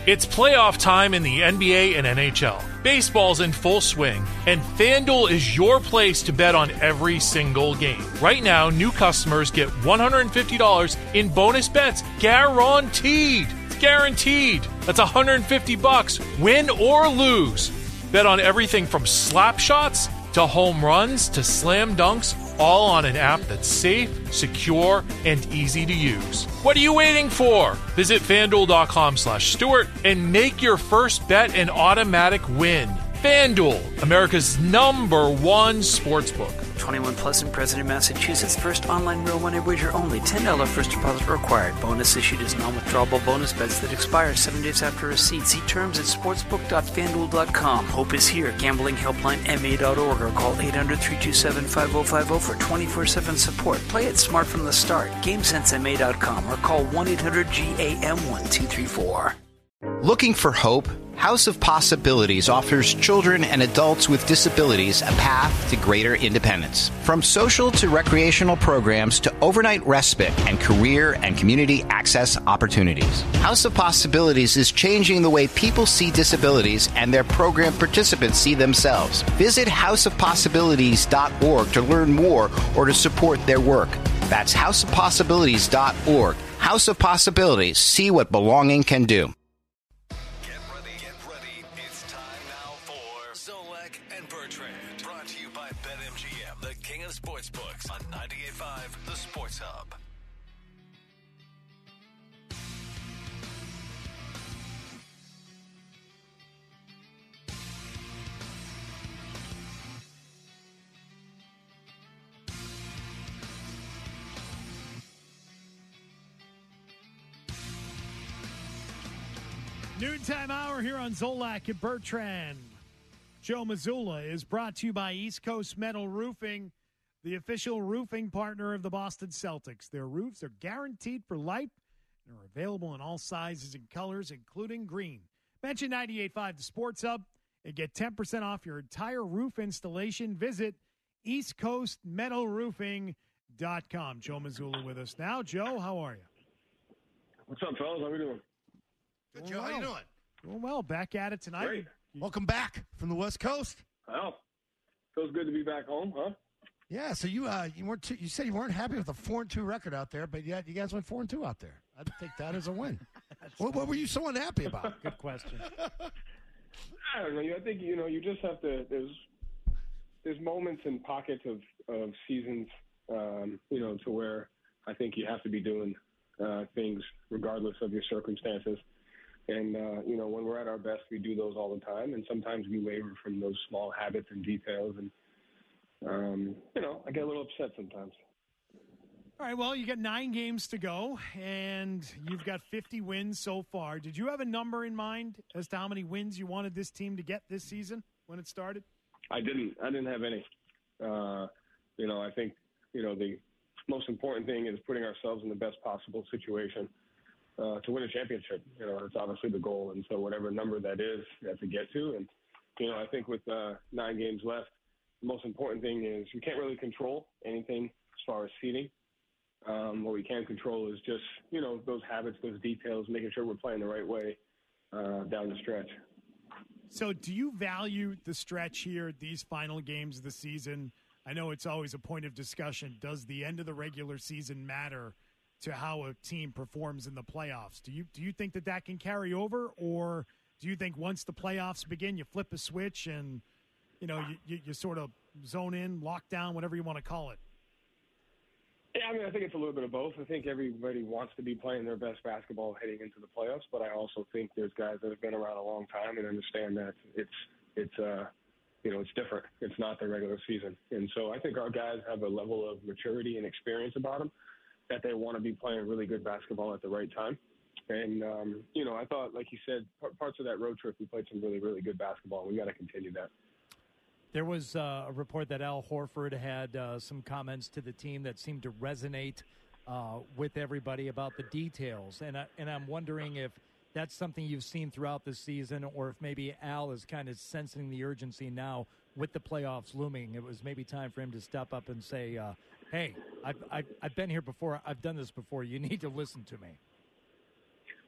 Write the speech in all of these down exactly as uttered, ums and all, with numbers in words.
It's playoff time in the N B A and N H L. Baseball's in full swing, and FanDuel is your place to bet on every single game. Right now, new customers get one hundred fifty dollars in bonus bets guaranteed. It's guaranteed. That's one hundred fifty bucks, win or lose. Bet on everything from slap shots to home runs to slam dunks, all on an app that's safe, secure, and easy to use. What are you waiting for? Visit FanDuel.com slash Stewart and make your first bet an automatic win. FanDuel, America's number one sportsbook. twenty-one plus and present in Massachusetts. First online real money wager only. ten dollars first deposit required. Bonus issued as non-withdrawable bonus bets that expire seven days after receipt. See terms at sportsbook dot fan duel dot com. Hope is here. Gambling helpline M A dot org or call eight hundred, three two seven, five oh five oh for twenty-four seven support. Play it smart from the start. game sense M A dot com or call one eight hundred G A M one two three four. Looking for hope? House of Possibilities offers children and adults with disabilities a path to greater independence. From social to recreational programs to overnight respite and career and community access opportunities. House of Possibilities is changing the way people see disabilities and their program participants see themselves. Visit house of possibilities dot org to learn more or to support their work. That's house of possibilities dot org. House of Possibilities. See what belonging can do. Sportsbooks on ninety-eight point five The Sports Hub. Noontime hour here on Zolak and Bertrand. Joe Mazzulla is brought to you by East Coast Metal Roofing, the official roofing partner of the Boston Celtics. Their roofs are guaranteed for life and are available in all sizes and colors, including green. Mention ninety-eight point five The Sports Hub and get ten percent off your entire roof installation. Visit east coast metal roofing dot com. Joe Mazzulla with us now. Joe, how are you? What's up, fellas? How we doing? Good, Joe. How you doing? Doing well. Back at it tonight. Great. Welcome back from the West Coast. Well, feels good to be back home, huh? Yeah, so you uh, you weren't too, you said you weren't happy with the four and two record out there, but yet you guys went four and two out there. I'd take that as a win. what, what were you so unhappy about? Good question. I don't know. I think you know you just have to. There's there's moments and pockets of of seasons, um, you know, to where I think you have to be doing uh, things regardless of your circumstances. And, uh, you know, when we're at our best, we do those all the time. And sometimes we waver from those small habits and details. And, um, you know, I get a little upset sometimes. All right, well, you got nine games to go, and you've got fifty wins so far. Did you have a number in mind as to how many wins you wanted this team to get this season when it started? I didn't. I didn't have any. Uh, you know, I think, you know, the most important thing is putting ourselves in the best possible situation Uh, to win a championship. You know, it's obviously the goal. And so whatever number that is, you have to get to. And, you know, I think with uh, nine games left, the most important thing is we can't really control anything as far as seeding. Um, what we can control is just, you know, those habits, those details, making sure we're playing the right way uh, down the stretch. So do you value the stretch here, these final games of the season? I know it's always a point of discussion. Does the end of the regular season matter to how a team performs in the playoffs? Do you do you think that that can carry over, or do you think once the playoffs begin, you flip a switch and, you know, you, you, you sort of zone in, lock down, whatever you want to call it? Yeah, I mean, I think it's a little bit of both. I think everybody wants to be playing their best basketball heading into the playoffs, but I also think there's guys that have been around a long time and understand that it's it's uh you know it's different. It's not the regular season, and so I think our guys have a level of maturity and experience about them that they want to be playing really good basketball at the right time. And, um, you know, I thought, like you said, p- parts of that road trip, we played some really, really good basketball. We got to continue that. There was uh, a report that Al Horford had uh, some comments to the team that seemed to resonate uh, with everybody about the details. And, I, and I'm wondering if that's something you've seen throughout the season, or if maybe Al is kind of sensing the urgency now with the playoffs looming. It was maybe time for him to step up and say, uh, hey, I've, I've, I've been here before. I've done this before. You need to listen to me.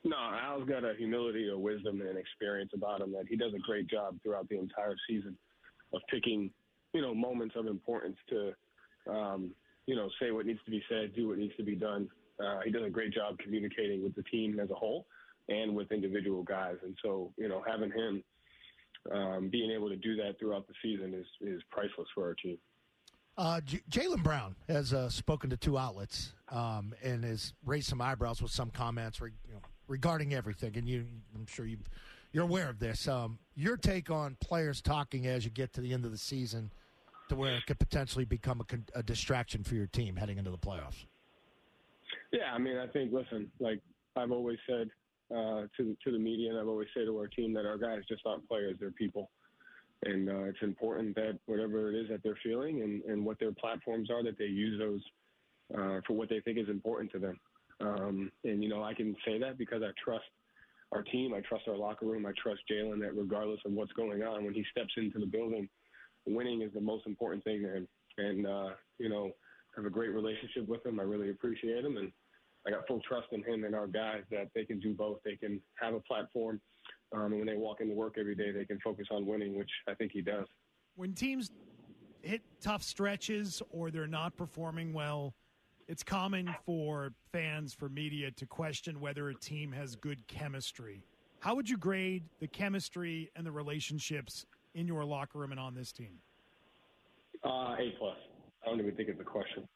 No, Al's got a humility, a wisdom, and experience about him that he does a great job throughout the entire season of picking, you know, moments of importance to, um, you know, say what needs to be said, do what needs to be done. Uh, he does a great job communicating with the team as a whole and with individual guys. And so, you know, having him um, being able to do that throughout the season is, is priceless for our team. Uh, J- Jaylen Brown has uh, spoken to two outlets um, and has raised some eyebrows with some comments re- you know, regarding everything. And you, I'm sure you, you're aware of this. Um, your take on players talking as you get to the end of the season to where it could potentially become a, con- a distraction for your team heading into the playoffs. Yeah, I mean, I think, listen, like I've always said uh, to, the, to the media, and I've always said to our team that our guys just aren't players, they're people. And uh, it's important that whatever it is that they're feeling and, and what their platforms are, that they use those uh, for what they think is important to them. Um, and, you know, I can say that because I trust our team. I trust our locker room. I trust Jaylen that regardless of what's going on, when he steps into the building, winning is the most important thing to him. And, uh, you know, I have a great relationship with him. I really appreciate him. And I got full trust in him and our guys that they can do both. They can have a platform. Um, and when they walk into work every day, they can focus on winning, which I think he does. When teams hit tough stretches or they're not performing well, it's common for fans, for media, to question whether a team has good chemistry. How would you grade the chemistry and the relationships in your locker room and on this team? Uh, A plus. I don't even think it's a question.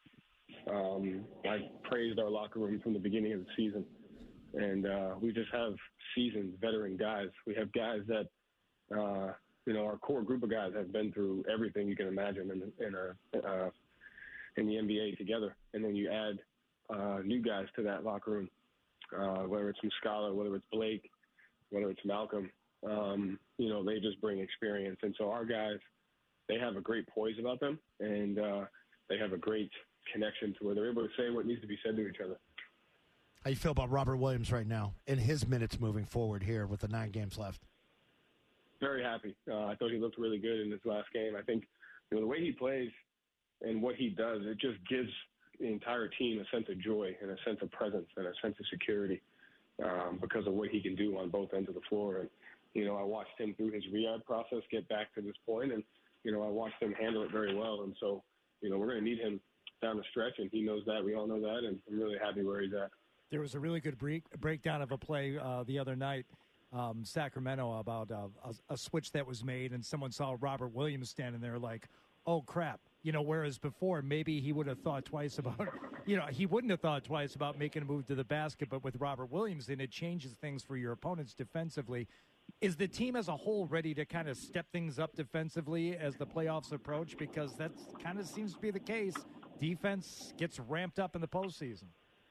Um, I praised our locker room from the beginning of the season. And uh, we just have seasoned veteran guys. We have guys that, uh, you know, our core group of guys have been through everything you can imagine in, in, a, uh, in the N B A together. And then you add uh, new guys to that locker room, uh, whether it's Muscala, whether it's Blake, whether it's Malcolm. Um, you know, they just bring experience. And so our guys, they have a great poise about them, and uh, they have a great connection to where they're able to say what needs to be said to each other. How you feel about Robert Williams right now and his minutes moving forward here with the nine games left? Very happy. Uh, I thought he looked really good in this last game. I think, you know, the way he plays and what he does, it just gives the entire team a sense of joy and a sense of presence and a sense of security um, because of what he can do on both ends of the floor. And, you know, I watched him through his rehab process get back to this point, and, you know, I watched him handle it very well. And so, you know, we're going to need him down the stretch, and he knows that. We all know that, and I'm really happy where he's at. There was a really good break, breakdown of a play uh, the other night, um, Sacramento, about uh, a, a switch that was made, and someone saw Robert Williams standing there like, oh, crap. You know, whereas before maybe he would have thought twice about, you know, he wouldn't have thought twice about making a move to the basket, but with Robert Williams, then it changes things for your opponents defensively. Is the team as a whole ready to kind of step things up defensively as the playoffs approach? Because that kind of seems to be the case. Defense gets ramped up in the postseason.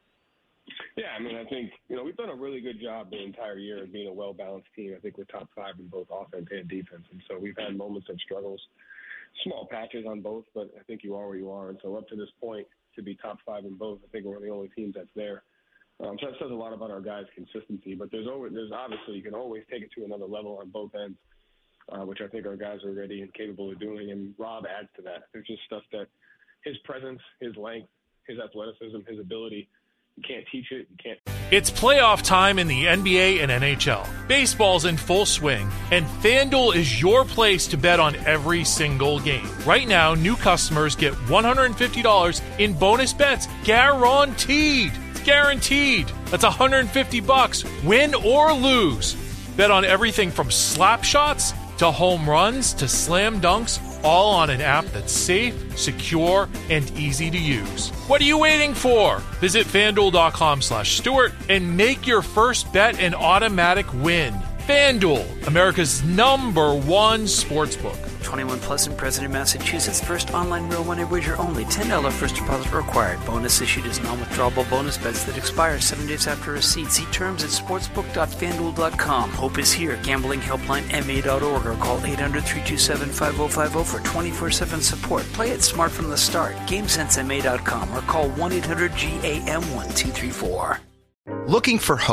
Yeah, I mean, I think, you know, we've done a really good job the entire year of being a well-balanced team. I think we're top five in both offense and defense. And so we've had moments of struggles, small patches on both, but I think you are where you are. And so up to this point, to be top five in both, I think we're one of the only teams that's there. Um, so that says a lot about our guys' consistency. But there's always, there's obviously, you can always take it to another level on both ends, uh, which I think our guys are ready and capable of doing. And Rob adds to that. There's just stuff that his presence, his length, his athleticism, his ability, you can't teach it. You can't. It's playoff time in the N B A and N H L. Baseball's in full swing, and FanDuel is your place to bet on every single game. Right now, new customers get one hundred fifty dollars in bonus bets guaranteed. It's guaranteed. That's one hundred fifty bucks, win or lose. Bet on everything from slap shots to home runs to slam dunks, all on an app that's safe, secure, and easy to use. What are you waiting for? Visit FanDuel.com slash Stewart and make your first bet an automatic win. FanDuel, America's number one sportsbook. twenty-one plus and present in Massachusetts. First online real money wager only. ten dollars first deposit required. Bonus issued as non-withdrawable bonus bets that expire seven days after receipt. See terms at sportsbook dot fanduel dot com. Hope is here. Gambling helpline M A dot org or call eight hundred, three two seven, five oh five oh for twenty-four seven support. Play it smart from the start. game sense M A dot com or call one eight hundred G A M one two three four. Looking for hope?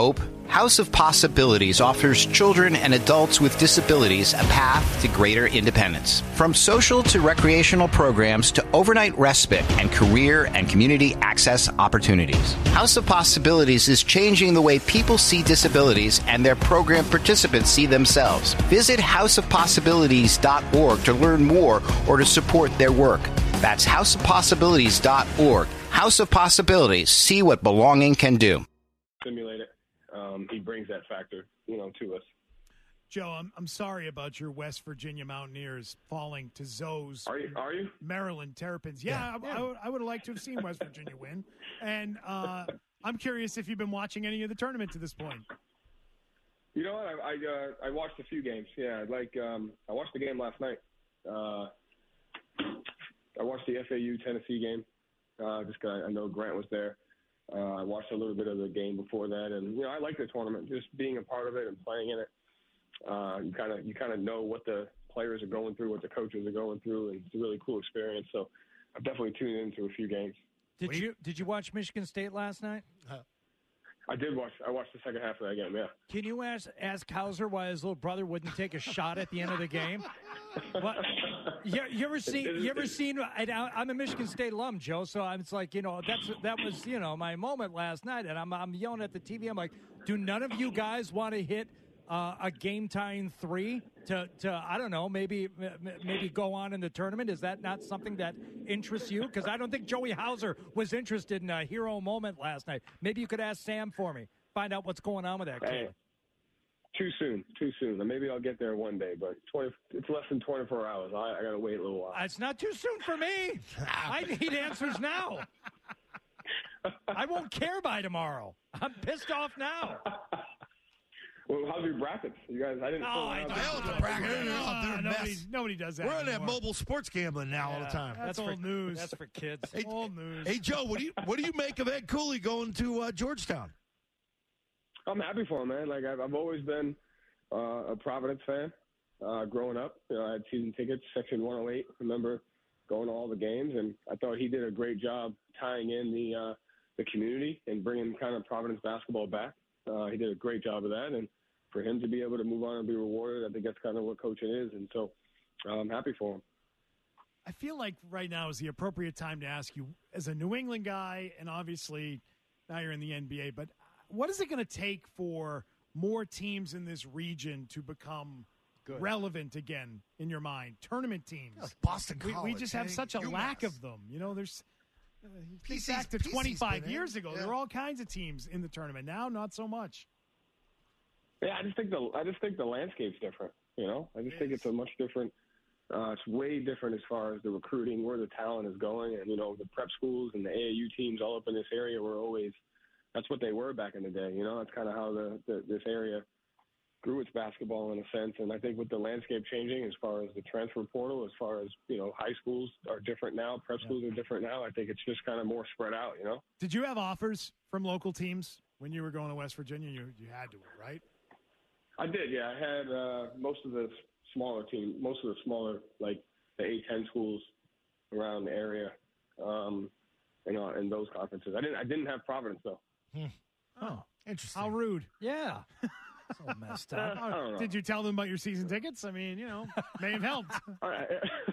House of Possibilities offers children and adults with disabilities a path to greater independence. From social to recreational programs to overnight respite and career and community access opportunities. House of Possibilities is changing the way people see disabilities and their program participants see themselves. Visit house of possibilities dot org to learn more or to support their work. That's house of possibilities dot org. House of Possibilities. See what belonging can do. Simulate it. Um, he brings that factor, you know, to us. Joe, I'm I'm sorry about your West Virginia Mountaineers falling to Zoe's. Are you? Are you? Maryland Terrapins. Yeah, Yeah. I, I, would, I would have liked to have seen West Virginia win. And uh, I'm curious if you've been watching any of the tournament to this point. You know what? I I, uh, I watched a few games. Yeah, like um, I watched the game last night. Uh, I watched the F A U Tennessee game. Uh, just 'cause I know Grant was there. Uh, I watched a little bit of the game before that, and you know I like the tournament. Just being a part of it and playing in it, uh, you kind of you kind of know what the players are going through, what the coaches are going through, and it's a really cool experience. So I've definitely tuned into a few games. Did you did you watch Michigan State last night? I did watch. I watched the second half of that game. Yeah. Can you ask ask Hauser why his little brother wouldn't take a shot at the end of the game? What? You, you ever seen? You ever seen? And I- I'm a Michigan State alum, Joe. So I'm, it's like you know that's that was you know my moment last night, and I'm I'm yelling at the T V. I'm like, do none of you guys want to hit uh, a game tying three to to I don't know maybe m- maybe go on in the tournament? Is that not something that interests you? Because I don't think Joey Hauser was interested in a hero moment last night. Maybe you could ask Sam for me, find out what's going on with that kid. Hey, too soon, too soon. Maybe I'll get there one day, but twenty, it's less than twenty-four hours. I, I got to wait a little while. It's not too soon for me. I need answers now. I won't care by tomorrow. I'm pissed off now. Well, how's your brackets? You guys, I didn't. Oh, fill I them out. I held the bracket. They're Uh, a nobody, mess. nobody does that We're on that anymore. mobile sports gambling now all the time. That's, That's old for- news. That's for kids. Hey, old news. Hey, Joe, what do you what do you make of Ed Cooley going to uh, Georgetown? I'm happy for him, man. Like I've, I've always been uh, a Providence fan. Uh, growing up, you know, I had season tickets, section one oh eight. Remember going to all the games, and I thought he did a great job tying in the uh, the community and bringing kind of Providence basketball back. Uh, he did a great job of that, and for him to be able to move on and be rewarded, I think that's kind of what coaching is, and so uh, I'm happy for him. I feel like right now is the appropriate time to ask you, as a New England guy, and obviously now you're in the N B A, but what is it going to take for more teams in this region to become Good. relevant again in your mind? Tournament teams. Yeah, Boston we, College. we just have eh? such a UMass. lack of them. You know, there's uh, you think P C's back to P C's twenty-five been in. years ago. Yeah. There were all kinds of teams in the tournament. Now, not so much. Yeah, I just think the I just think the landscape's different. You know, I just It think is. it's a much different. Uh, it's way different as far as the recruiting, where the talent is going, and you know the prep schools and the A A U teams all up in this area were always. That's what they were back in the day. You know, that's kind of how the, the this area grew its basketball in a sense. And I think with the landscape changing, as far as the transfer portal, as far as you know, high schools are different now, prep schools are different now. I think it's just kind of more spread out. You know. Did you have offers from local teams when you were going to West Virginia? You you had to, right? I did, yeah. I had uh, most of the smaller team, most of the smaller, like the A ten schools around the area, um, you know, in those conferences. I didn't, I didn't have Providence though. Oh, Interesting. how rude. Yeah. It's all messed Uh, up. I don't know. Did you tell them about your season tickets? I mean, you know, may have helped. All right.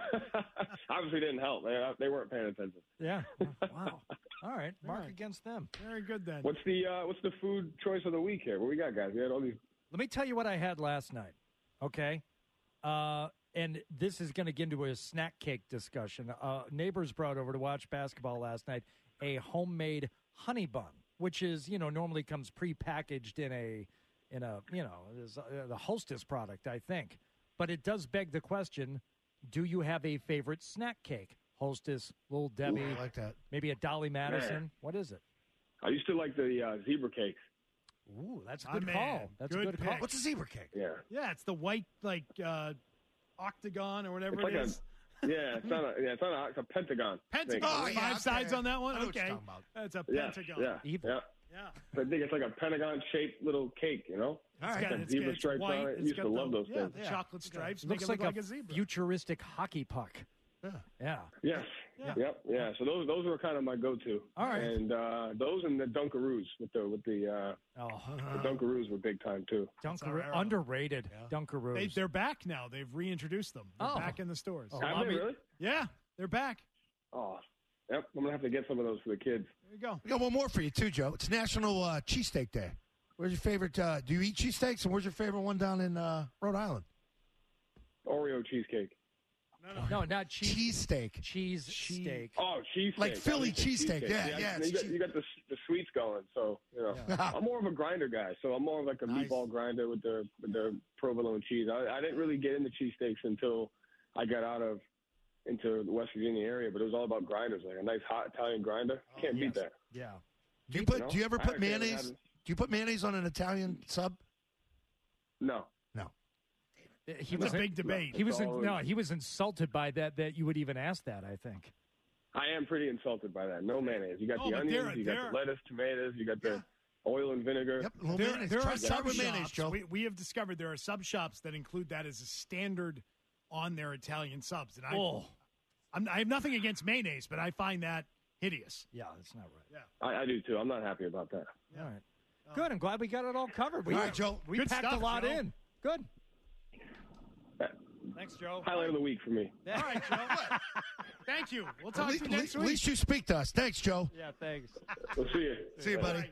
Obviously didn't help. They, they weren't paying attention. Yeah. Wow. All right. Mark right. against them. Very good then. What's the uh, what's the food choice of the week here? What we got, guys? We had all these. Let me tell you what I had last night, okay? Uh, and this is going to get into a snack cake discussion. Uh, neighbors brought over to watch basketball last night a homemade honey bun, which is, you know, normally comes prepackaged in a, in a, you know, is, uh, the Hostess product, I think. But it does beg the question, do you have a favorite snack cake? Hostess, Little Debbie, Ooh, I like that. maybe a Dolly Madison. Man. What is it? I used to like the uh, zebra cakes. Ooh, that's a Ah, good man. call. That's Good a good call. pick. What's a zebra cake? Yeah. Yeah, it's the white like uh, octagon or whatever It's like it a- is. Yeah, it's not a yeah, it's not a, it's a pentagon. Pentagon. thing. Oh, Five yeah, okay. sides on that one. I know what you're Okay, talking about. that's a Yeah, pentagon. yeah, Evil. yeah. Yeah. So I think it's like a pentagon-shaped little cake, you know? All It's right. got, Got it's zebra got- it's stripes white. on it. It's Used got to the, love those yeah, things. the Yeah. chocolate stripes. Looks make it like, look like a, a zebra. futuristic hockey puck. Yeah. Yeah. Yes, Yeah. Yep, yeah. So those those were kind of my go-to. All right. And uh, those and the Dunkaroos with the with the uh, Oh, the Dunkaroos were big time too. Dunkaroo, era. underrated They, Dunkaroos. they're back now. They've reintroduced them. They're Oh. back in the stores. Oh. Have I they mean- really? Yeah, they're back. Oh, yep. I'm gonna have to get some of those for the kids. There you go. We got one more for you too, Joe. It's National uh, Cheesesteak Day. Where's your favorite? Uh, do you eat cheesesteaks? And where's your favorite one down in uh, Rhode Island? Oreo cheesecake. No, no. no, not cheese. Cheesesteak. Cheese Cheese- steak. Oh, cheesesteak. Like Philly I like the cheesesteak. Yeah, yeah, You it's got, che- you got the the sweets going, so you know. Yeah. I'm more of a grinder guy, so I'm more of like a Nice. meatball grinder with the with the provolone cheese. I, I didn't really get into cheesesteaks until I got out of into the West Virginia area, but it was all about grinders, like a nice hot Italian grinder. Can't beat that. Yeah. Do you put? know? Do you ever I put actually haven't mayonnaise? had- Do you put mayonnaise on an Italian sub? No. No. He It's was a big debate. He was in, Always- no. He was insulted by that. That you would even ask that. I think. I am pretty insulted by that. No mayonnaise. You got Oh, the but onions, there- you there- got the lettuce, tomatoes, you got the Yeah. oil and vinegar. Yep. A little There, mayonnaise. there Try, are try sub with mayonnaise, shops. Joe. We, we have discovered there are sub shops that include that as a standard on their Italian subs. And I, Oh. I'm, I have nothing against mayonnaise, but I find that hideous. Yeah, that's not right. I, I do too. I'm not happy about that. All right. Good. I'm glad we got it all covered. We, All right, Joe. We Good packed stuff, a lot Joe. in. Good. Thanks, Joe. Highlight of the week for me. All right, Joe. Thank you. We'll At talk least, to you next at week. least you speak to us. Thanks, Joe. Yeah. Thanks. We'll see you. See you, buddy.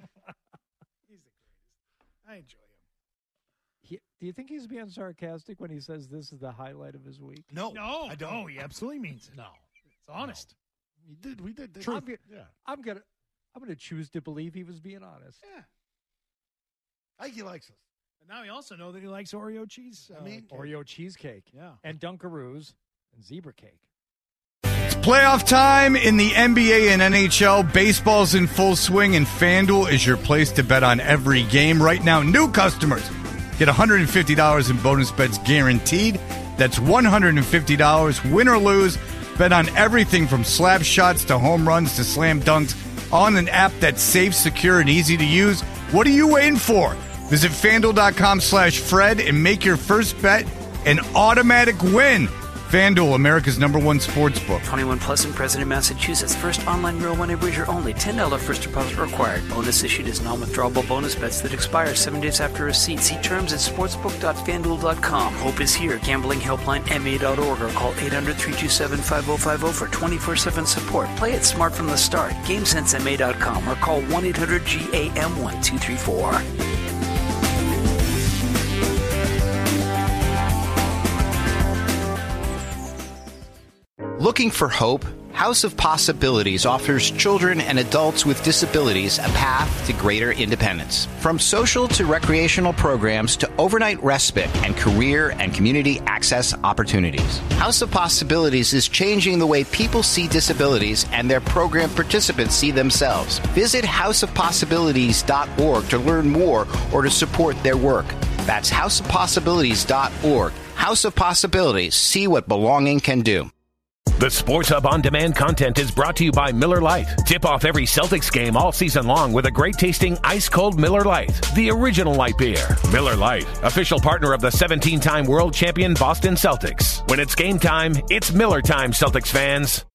He's the greatest. I enjoy him. He, do you think he's being sarcastic when he says this is the highlight of his week? No, No, I don't. no, he absolutely means it. No, It's honest. we did. We did. Truth. I'm, Yeah, I'm gonna. I'm gonna choose to believe he was being honest. Yeah. I think he likes us. But now we also know that he likes Oreo cheese. I mean, Oreo cheesecake. Yeah. And Dunkaroos and zebra cake. Playoff time in the N B A and N H L. Baseball's in full swing, and FanDuel is your place to bet on every game. Right now, new customers get one hundred fifty dollars in bonus bets guaranteed. That's one hundred fifty dollars, win or lose. Bet on everything from slap shots to home runs to slam dunks on an app that's safe, secure, and easy to use. What are you waiting for? Visit FanDuel.com slash Fred and make your first bet an automatic win. FanDuel, America's number one sports book. twenty-one plus in President, Massachusetts. First online real money wager only. ten dollars first deposit required. Bonus issued as non-withdrawable bonus bets that expire seven days after receipt. See terms at sportsbook dot fan duel dot com. Hope is here. Gambling helpline M A dot org or call eight hundred, three two seven, five oh five oh for twenty-four seven support. Play it smart from the start. GameSense M A dot com or call one eight hundred G A M one two three four. Looking for hope? House of Possibilities offers children and adults with disabilities a path to greater independence. From social to recreational programs to overnight respite and career and community access opportunities. House of Possibilities is changing the way people see disabilities and their program participants see themselves. Visit house of possibilities dot org to learn more or to support their work. That's house of possibilities dot org. House of Possibilities. See what belonging can do. The Sports Hub On Demand content is brought to you by Miller Lite. Tip off every Celtics game all season long with a great-tasting ice-cold Miller Lite, the original light beer. Miller Lite, official partner of the seventeen-time world champion Boston Celtics. When it's game time, it's Miller time, Celtics fans.